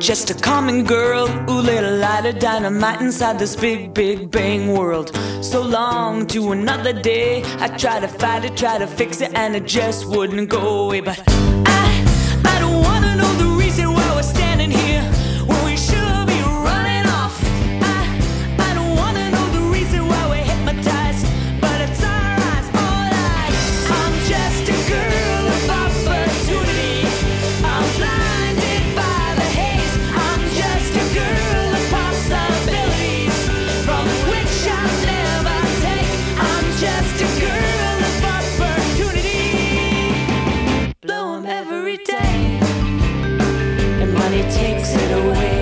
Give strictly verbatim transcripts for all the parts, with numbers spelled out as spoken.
just a common girl who lit a light of dynamite inside this big, big bang world. So long to another day, I try to fight it, try to fix it, and it just wouldn't go away. But I, I don't wanna know the reason why we're standing here when we should be running off. I, I don't wanna know the reason why we're hypnotized, but it's our eyes, all eyes. I'm just a girl of opportunity. I'm blinded by the haze. I'm just a girl of possibilities from which I'll never take. I'm just a girl of opportunity. Blow 'em every day, and money takes it away.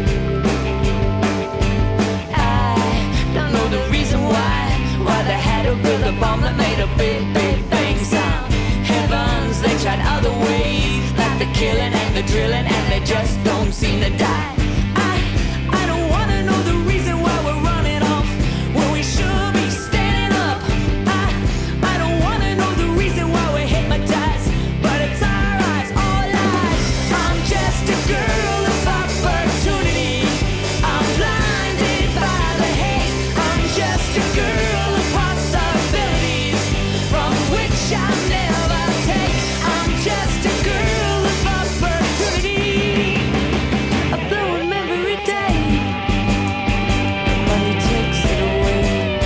I don't know the reason why, why they had to build a bomb that made a big, big bang sound. Heavens, they tried other ways, like the killing and the drilling, and they just don't seem to die. I, I don't wanna know the reason why we're running off when we should be standing up. I, I don't wanna know the reason why we're hypnotized, but it's our eyes, all eyes. I'm just a girl of opportunity. I'm blinded by the haze. I'm just a girl of possibilities from which I'll never take. I'm just a girl of opportunity. I blow 'em every day. Money takes it away.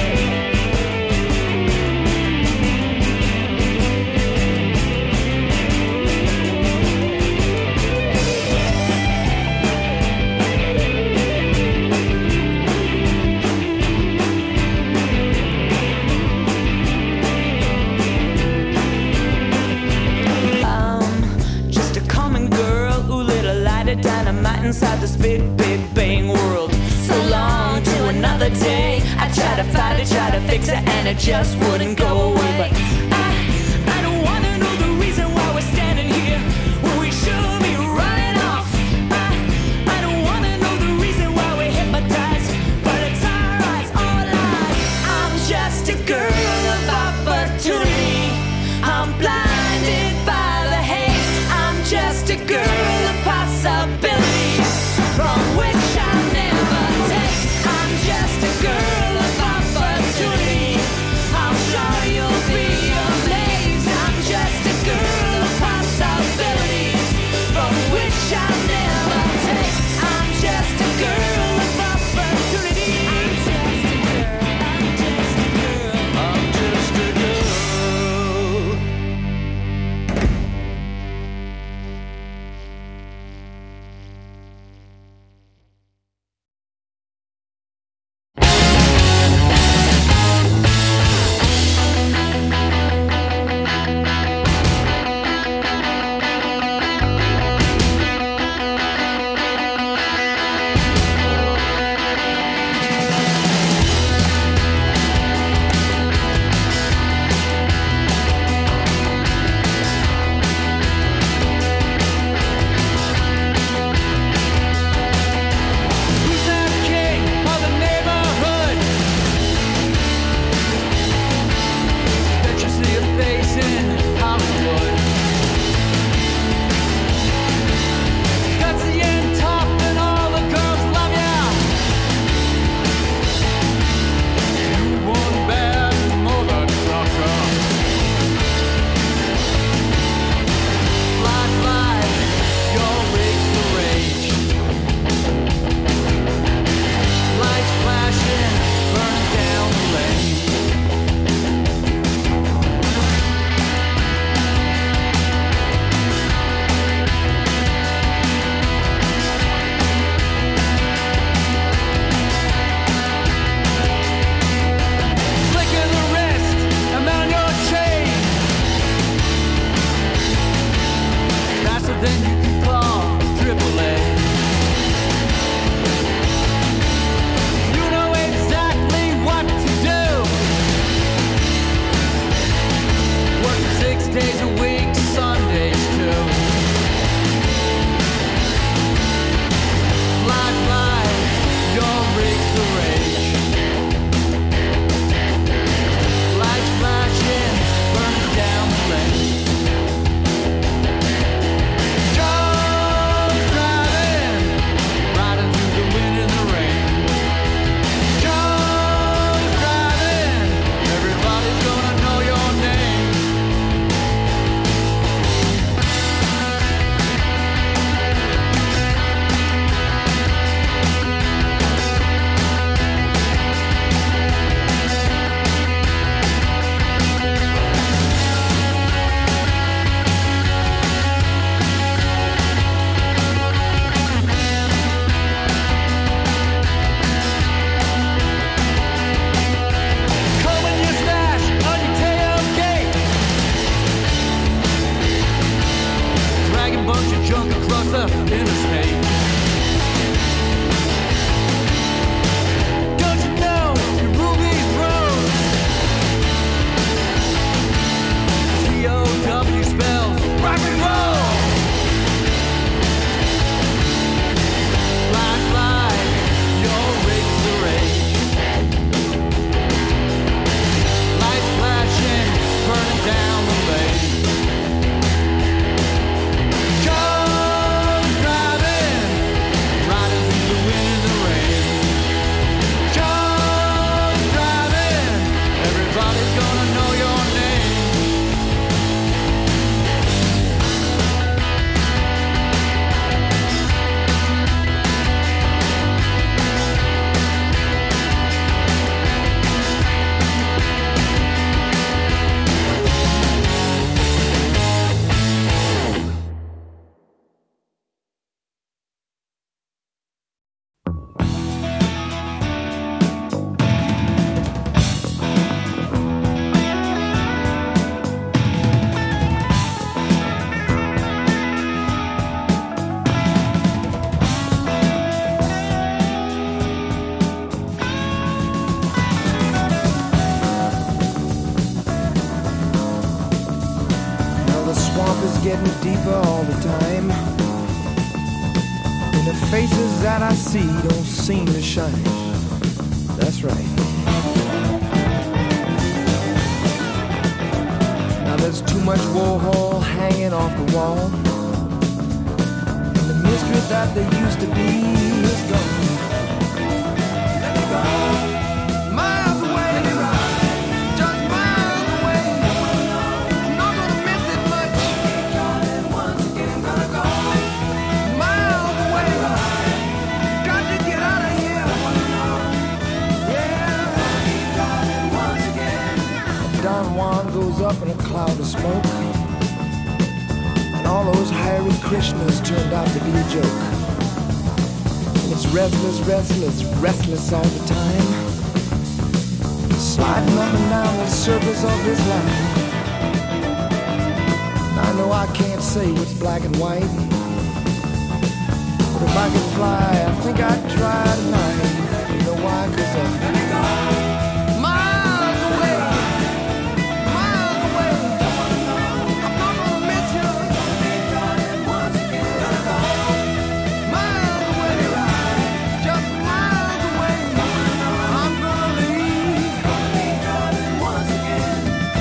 I'm just a common girl who lit a light of dynamite inside this big, big bang world. So long to another day, I try to fight it, try to fix it, and it just wouldn't go away. But I, I don't wanna know the reason why we're standing here when we should be running off. I, I don't wanna know the reason why we're hypnotized, but it's our eyes, all eyes. I'm just a girl of opportunity. I'm blinded by the haze. I'm just a girl of possibilities from which I'll never take. I'm just a girl of opportunity. I'm sure you'll getting deeper all the time, and the faces that I see don't seem to shine. That's right. Now there's too much Warhol hanging off the wall, and the mystery that there used to be is gone. Let me go. Miles away, just miles away. I'm not gonna miss it much. Once again, gonna go miles away. Got to get out of here. Yeah. Once again. Don Juan goes up in a cloud of smoke, and all those Hare Krishnas turned out to be a joke. It's restless, restless, restless all the time, sliding up and down the surface of this line. I know I can't say what's black and white, but if I could fly, I think I'd try tonight. You know why? 'Cause I'm miles away, miles away. I'm not gonna miss you. Miles away, just miles away. I'm gonna leave. Once again.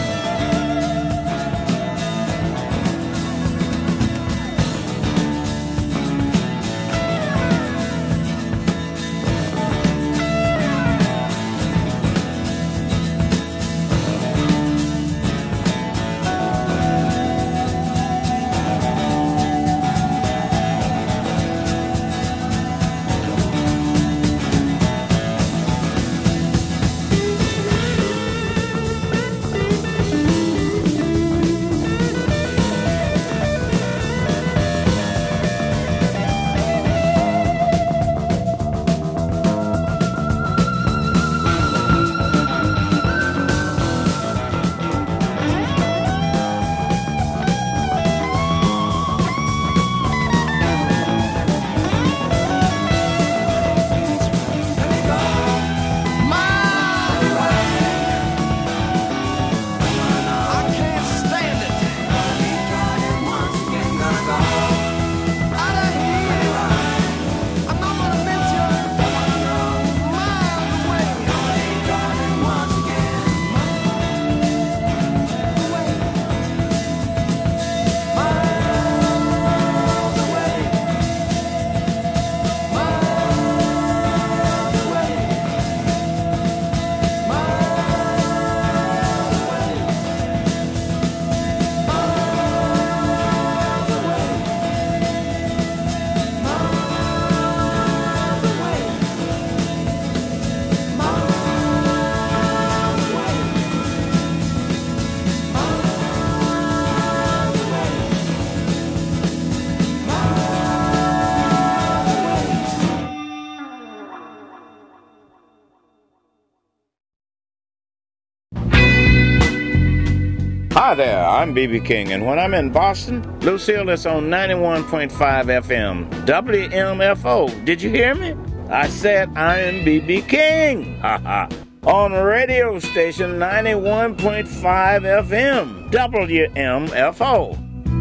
Hi there, I'm B B King, and when I'm in Boston, Lucille is on ninety-one point five F M, W M F O. Did you hear me? I said I'm B B King, haha, on radio station ninety-one point five F M, W M F O.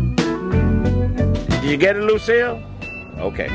Did you get it, Lucille? Okay.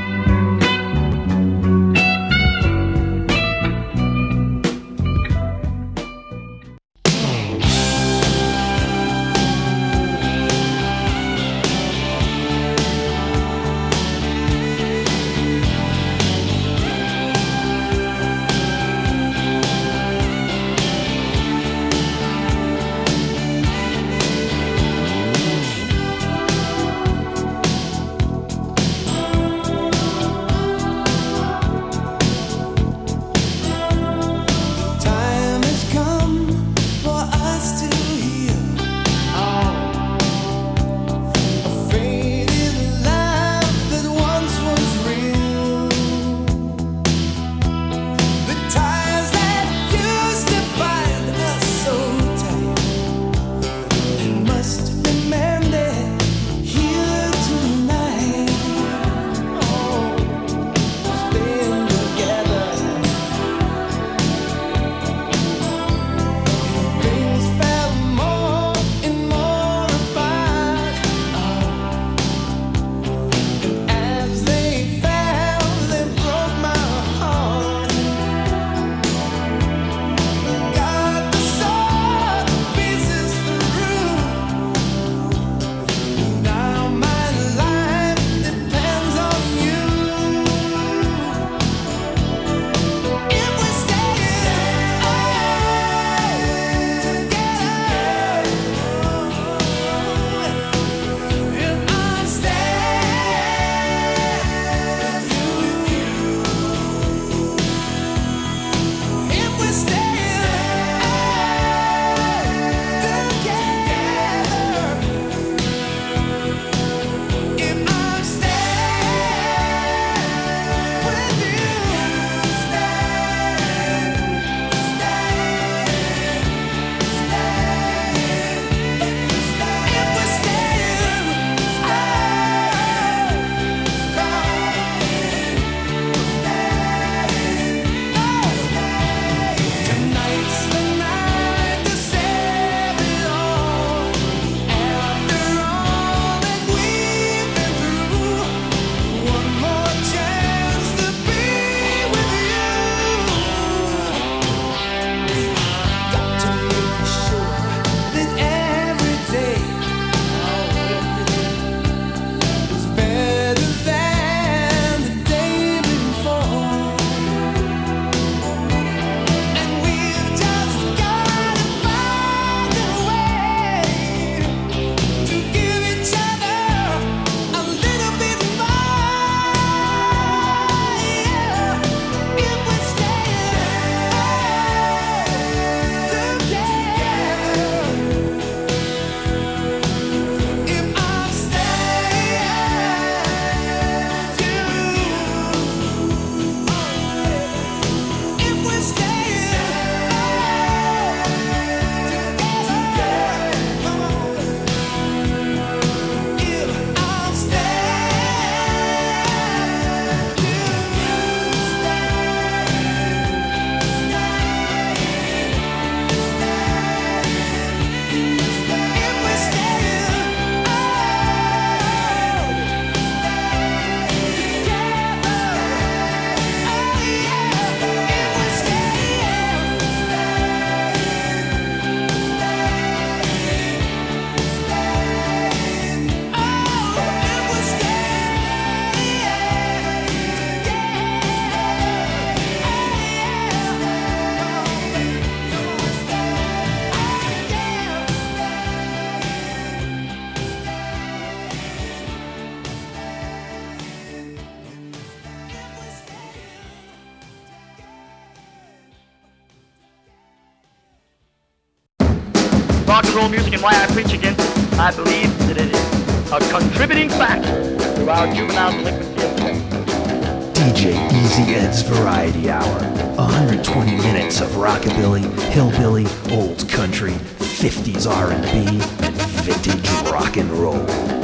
rock and roll music and why I preach against it. I believe that it is a contributing factor to our juvenile delinquency of the D J Easy Ed's Variety Hour. one hundred twenty minutes of rockabilly, hillbilly, old country, fifties R and B, and vintage rock and roll.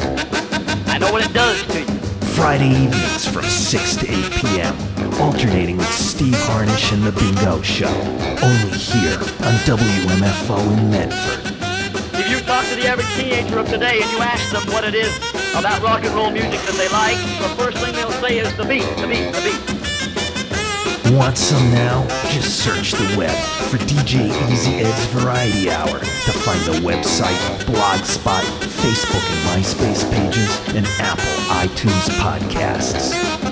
I know what it does to you. Friday evenings from six to eight p.m. Alternating with Steve Harnish and The Bingo Show. Only here on W M F O in Medford. If you talk to the average teenager of today and you ask them what it is about rock and roll music that they like, the first thing they'll say is the beat, the beat, the beat. Want some now? Just search the web for D J Easy Ed's Variety Hour to find the website, Blogspot, Facebook and MySpace pages, and Apple iTunes podcasts.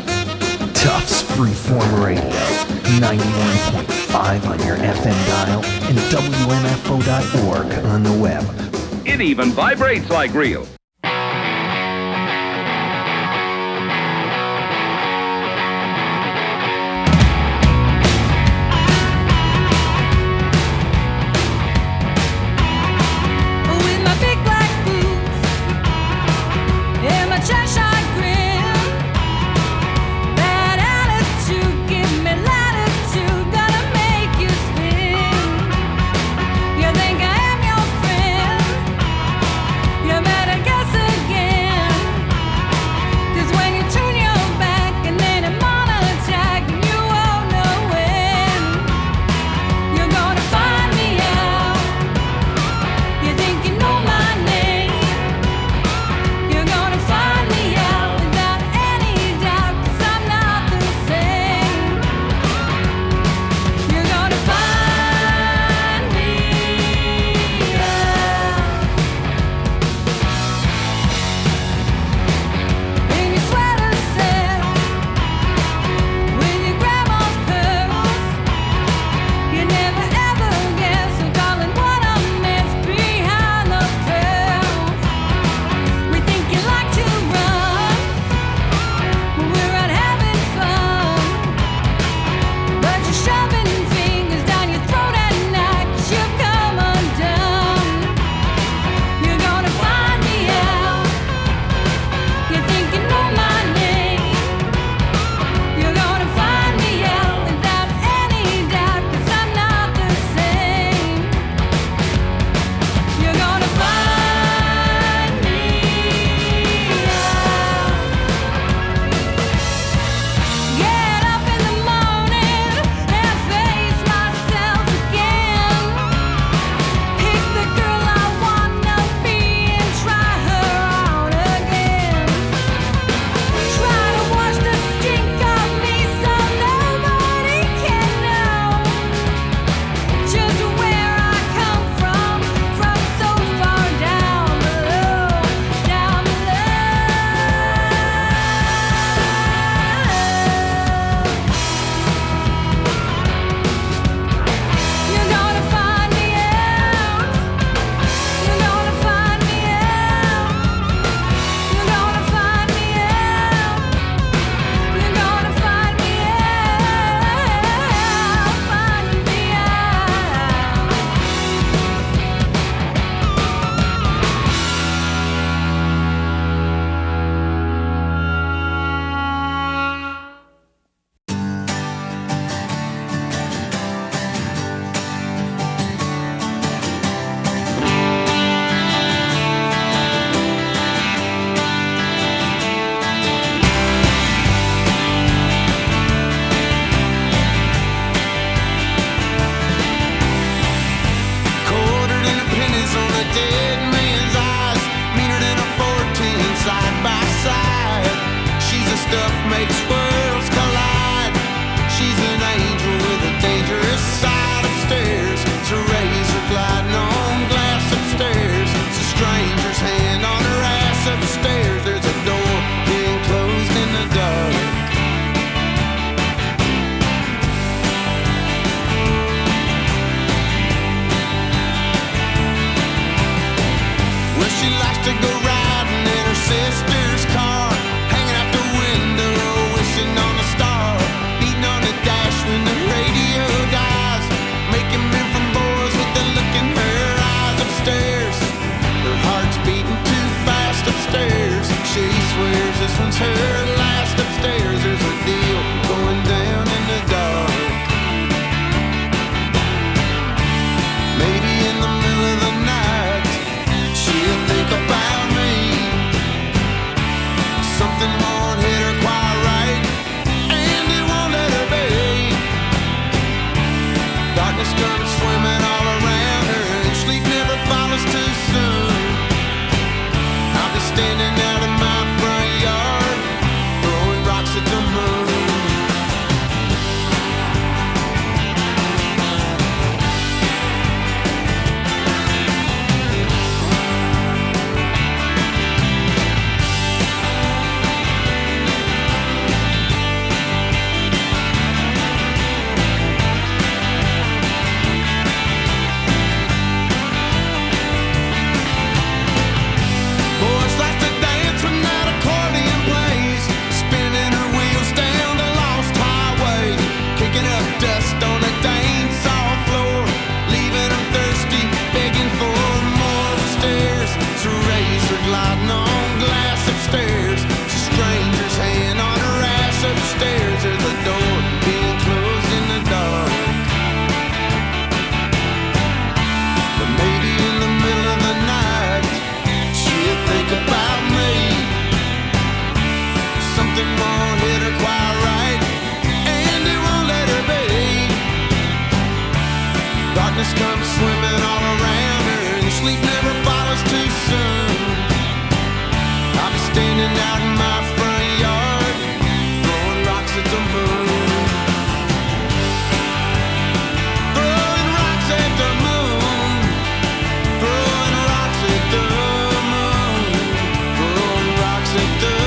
Tufts Freeform Radio, ninety-one point five on your F M dial, and W M F O dot org on the web. It even vibrates like real. Making men from boys with the look in her eyes upstairs. sleep never follows too soon. I'll be standing out in my front yard, throwing rocks at the moon. Throwing rocks at the moon. Throwing rocks at the moon. Throwing rocks at the moon.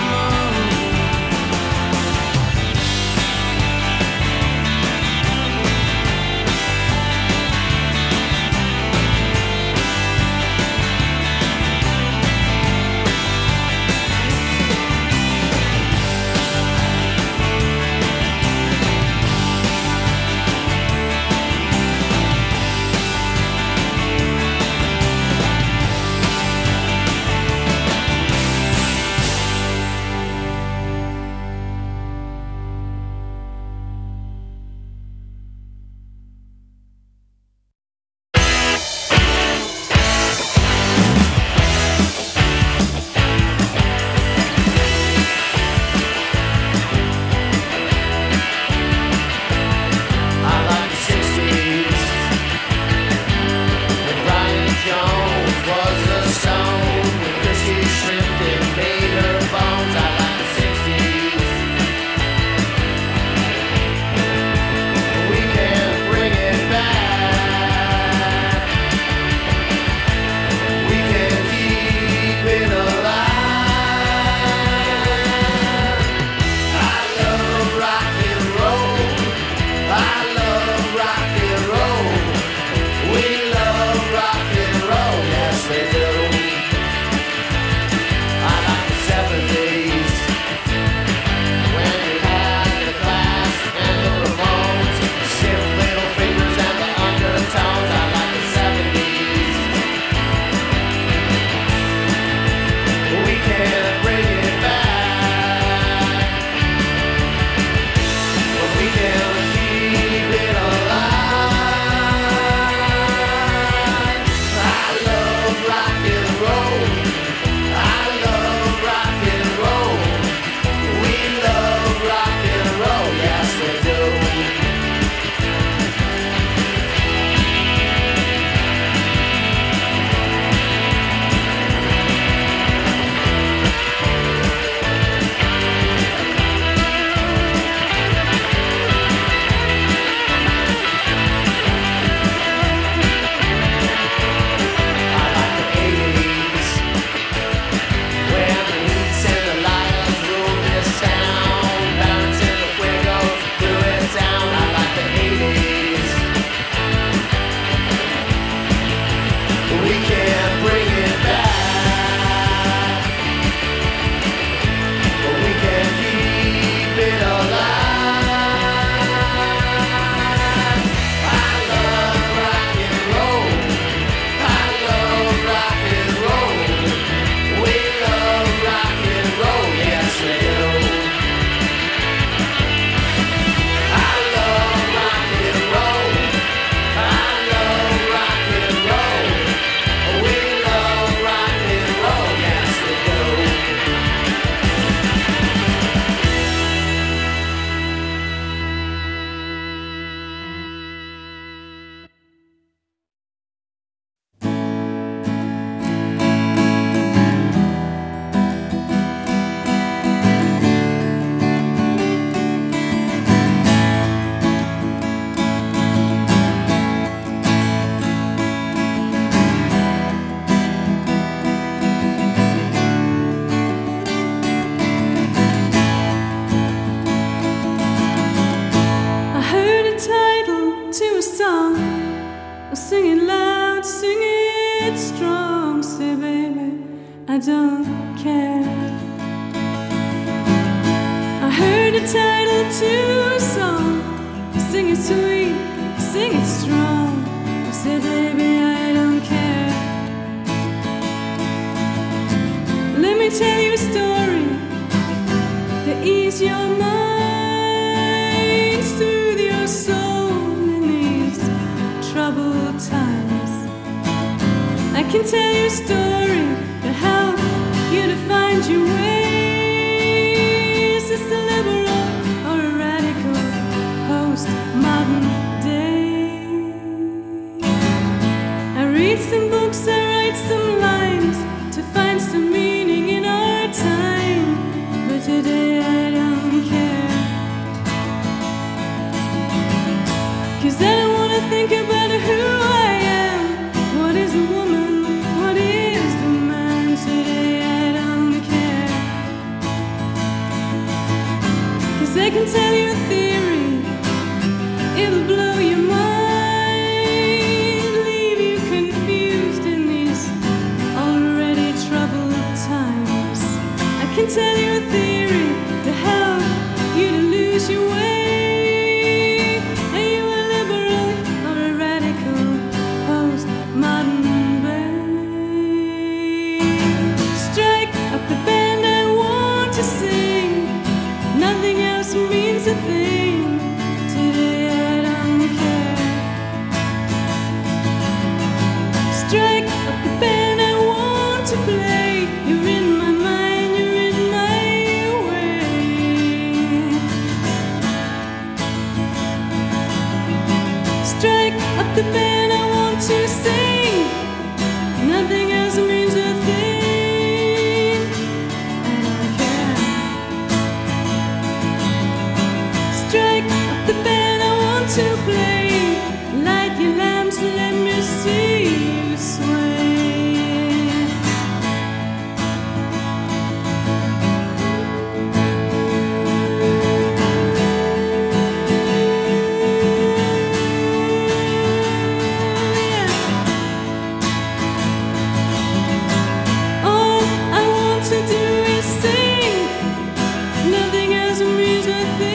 I don't care. I heard the title to a song. Sing it sweet, sing it strong. I said, baby, I don't care. Let me tell you a story to ease your mind, soothe your soul in these troubled times. I can tell you a story to help you to find your ways. It's a liberal or a radical postmodern day. I read some books Strike up the band I want to play. You're in my mind, you're in my way. Strike up the band I want to sing. Nothing else means a thing. I don't care. Strike up the band I want to play. Light your lamps, let me see you sway. All I want to do is sing. Nothing else means a thing.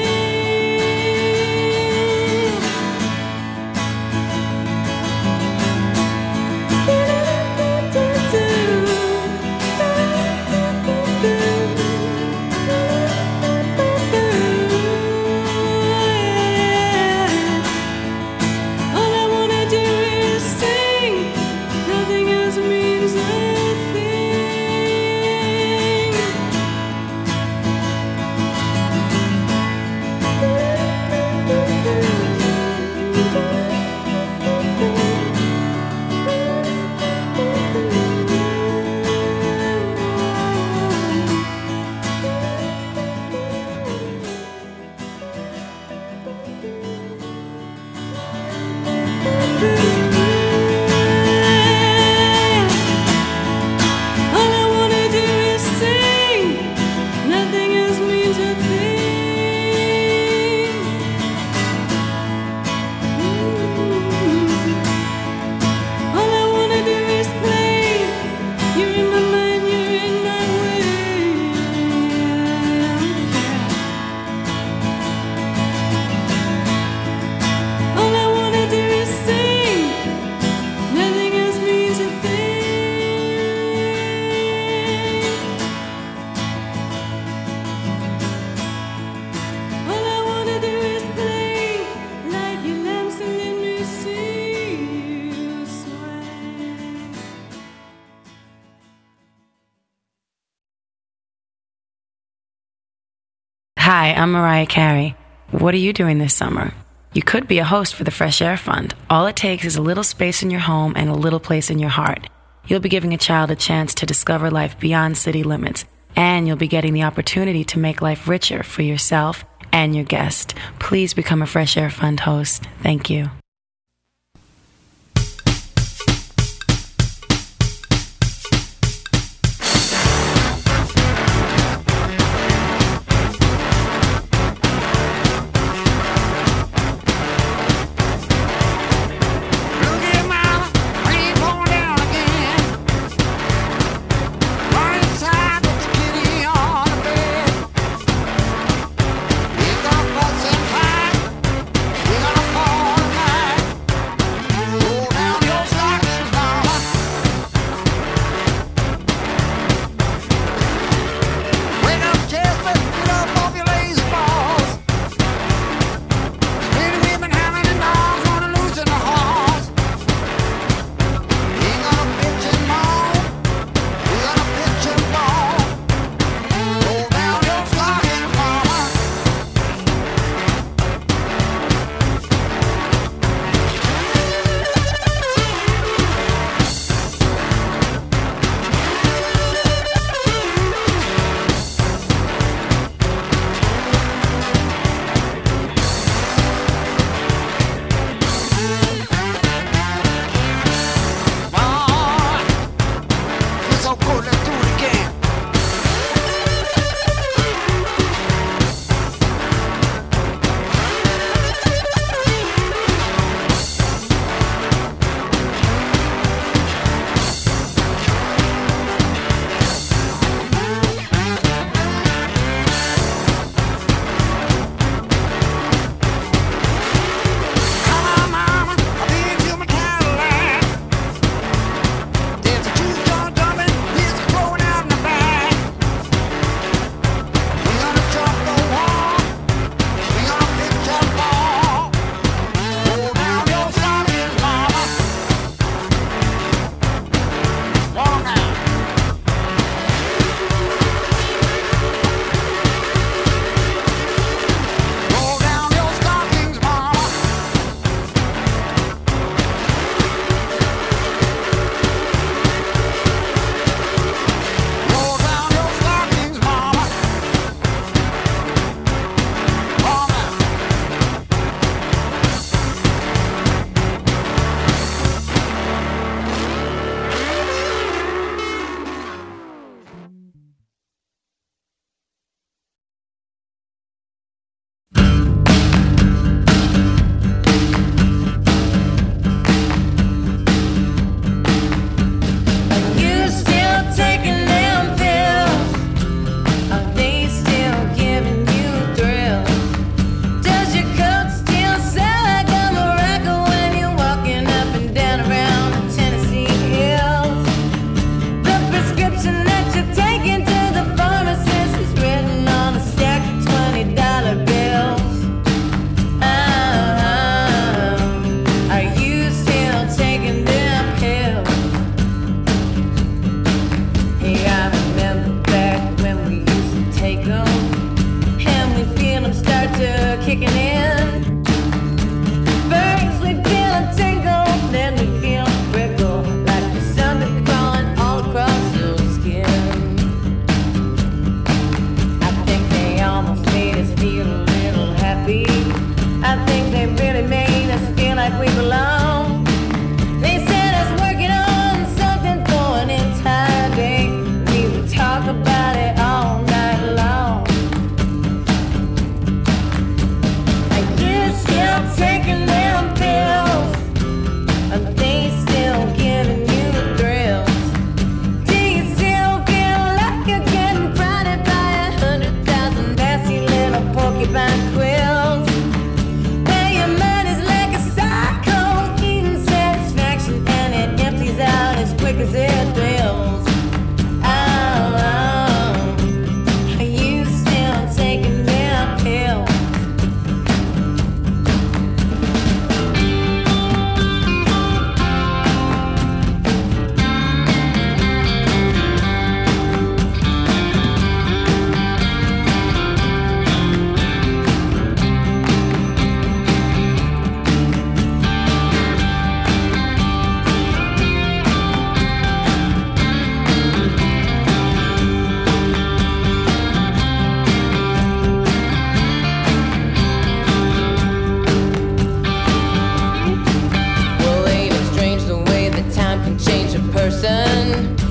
All I wanna do is sing. Nothing else means a thing. All I wanna do is sing. Nothing else means a thing. All I wanna do is play. You're in my mind, you're in my way. All I wanna do is sing. Nothing else means a thing. All I wanna do is play. Light your lamps and let me see you sway. Hi, I'm Mariah Carey. What are you doing this summer? You could be a host for the Fresh Air Fund. All it takes is a little space in your home and a little place in your heart. You'll be giving a child a chance to discover life beyond city limits, and you'll be getting the opportunity to make life richer for yourself and your guest. Please become a Fresh Air Fund host. Thank you. Look at mama, rain pouring down again. Right inside the kitty on the bed. We're gonna fuss and fight. We're gonna fall tonight.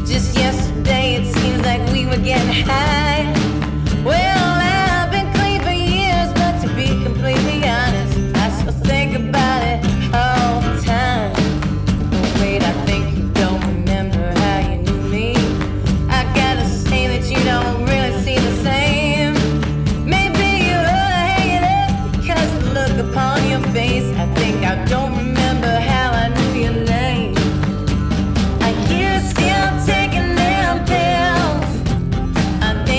Just yesterday it seems like we were getting high. Well, I've been clean for years, but to be completely honest, I still think about it all the time. But wait, I think you don't remember how you knew me. I gotta say that you don't really see the same. Maybe you ought to hang it up, because the look upon your face, I think I don't remember how I knew your name. I hear you still taking them pills. I think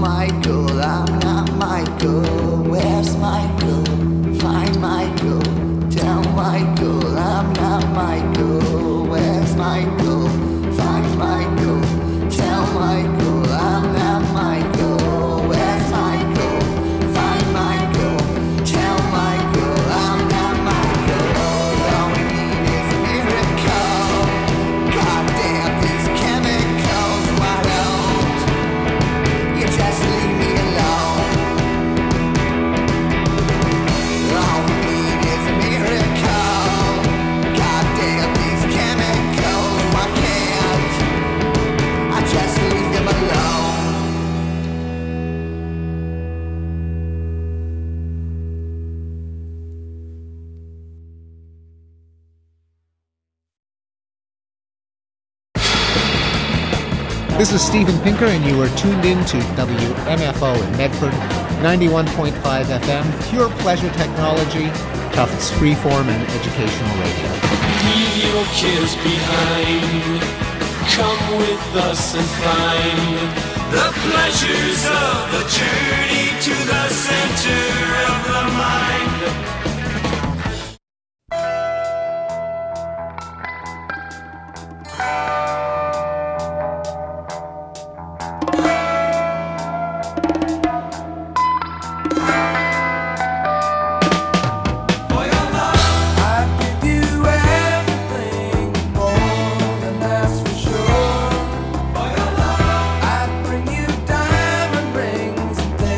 Michael, I'm not Michael. Where's Michael? Find Michael. Tell Michael, I'm not Michael. Where's Michael? Find Michael. Tell Michael, I'm not Michael. Where's Michael? Find Michael. Tell Michael, I'm not Michael. All we need is a miracle. Goddamn these chemicals, why don't you just leave me alone? All we need is a miracle. Goddamn these chemicals, why can't I just leave them alone? This is Steven Pinker, and you are tuned in to W M F O in Medford, ninety-one point five F M, pure pleasure technology, Tufts freeform and educational radio. Leave your cares behind. Come with us and find the pleasures of the journey to the center of the mind. I'd give you everything, more than that's for sure. For your love, I'd bring you diamond rings and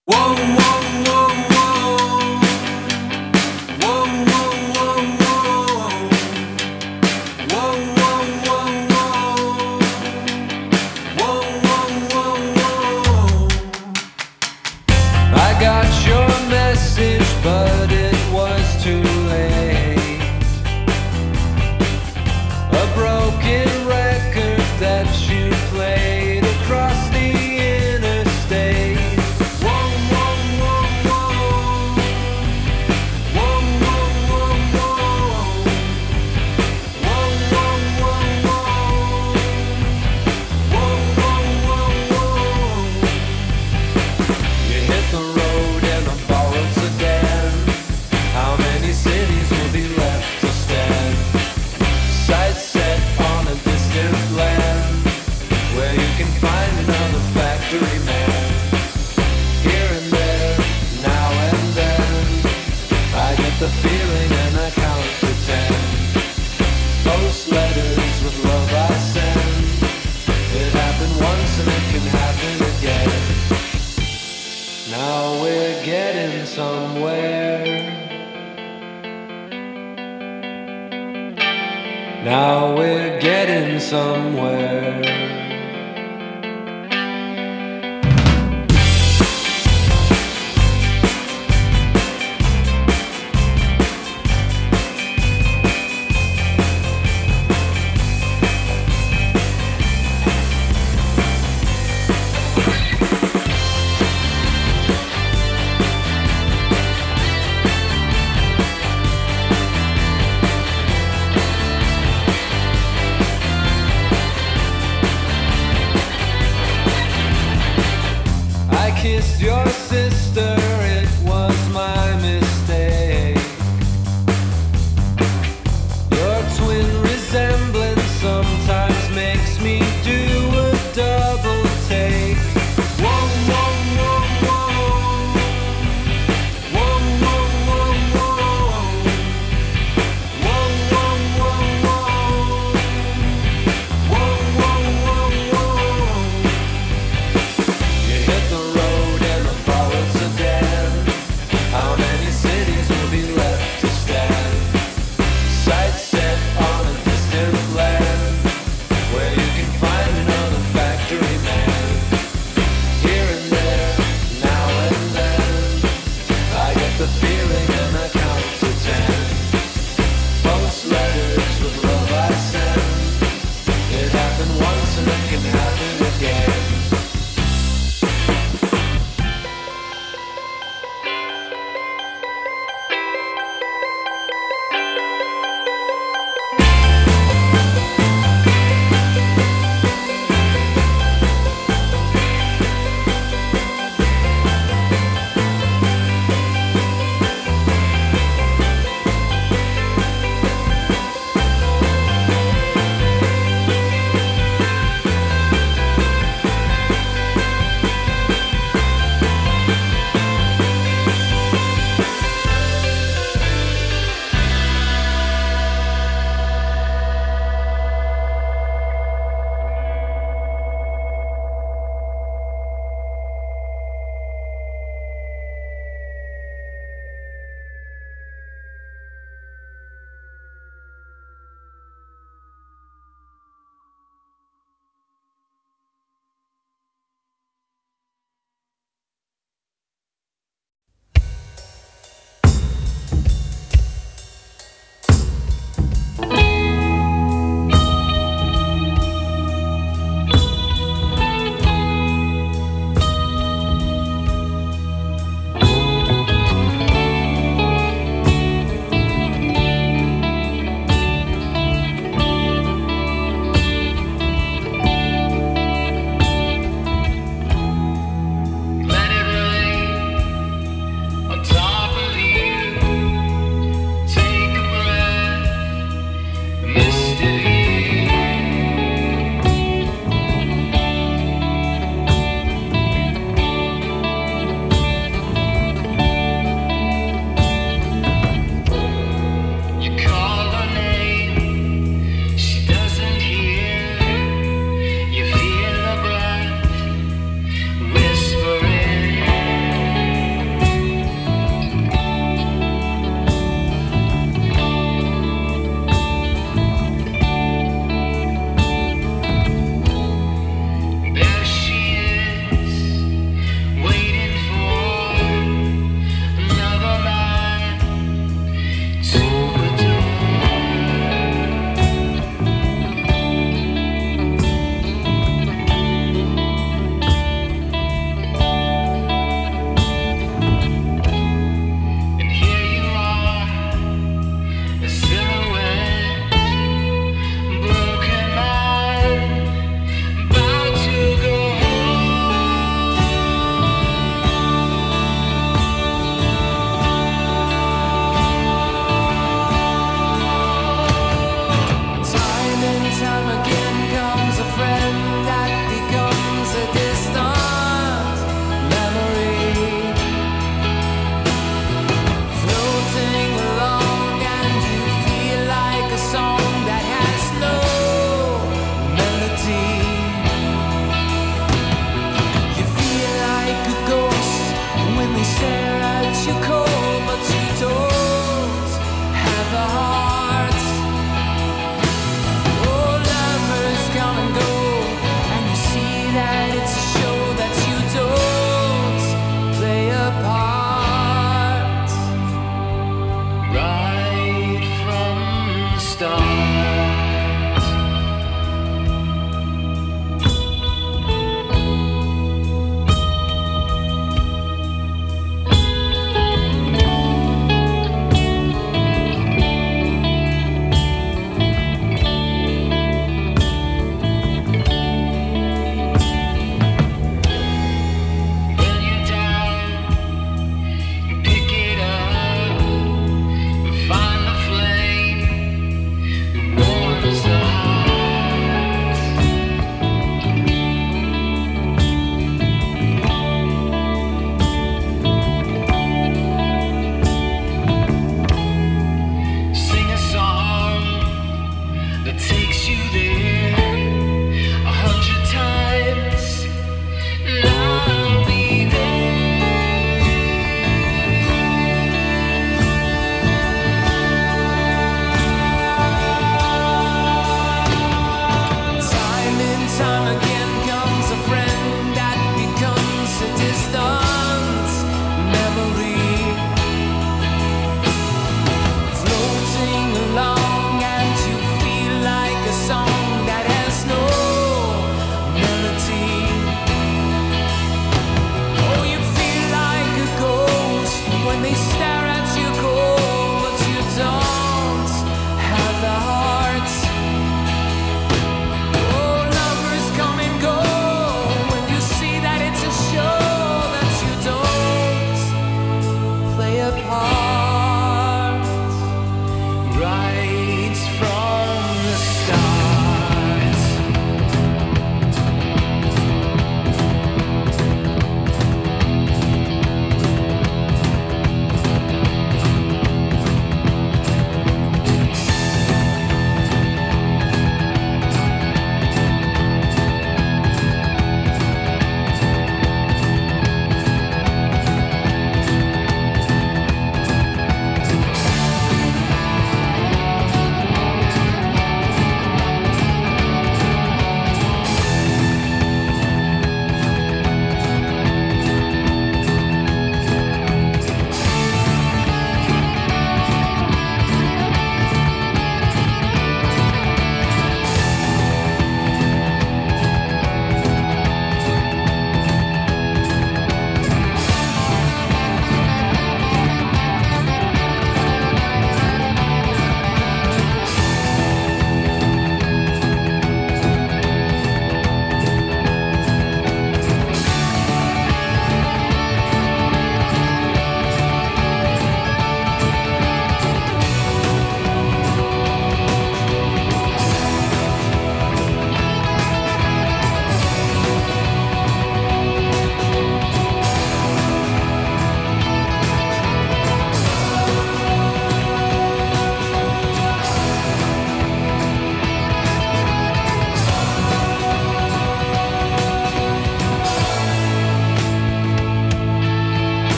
Whoa, whoa, whoa, whoa. Whoa, whoa, whoa, whoa. Whoa, whoa, whoa, whoa. Whoa, whoa, whoa, whoa. I got your message, but it was too late. A broken record that you played across the interstate. Whoa, whoa, whoa, whoa. Whoa, whoa, whoa, whoa. Whoa, whoa, whoa, whoa. Whoa, whoa, whoa, whoa. You hit the road in a borrowed sedan. How many cities will be left to stand? Sights set on a distant land where you can find another factory man. Here and there, now and then, I get the feeling and I count to ten. Post letters with love I send. It happened once and it can happen again. Now we're getting somewhere. Now we're getting somewhere.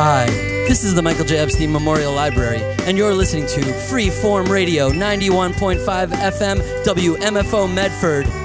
Hi, this is the Michael J. Epstein Memorial Library, and you're listening to Freeform Radio ninety-one point five F M W M F O Medford.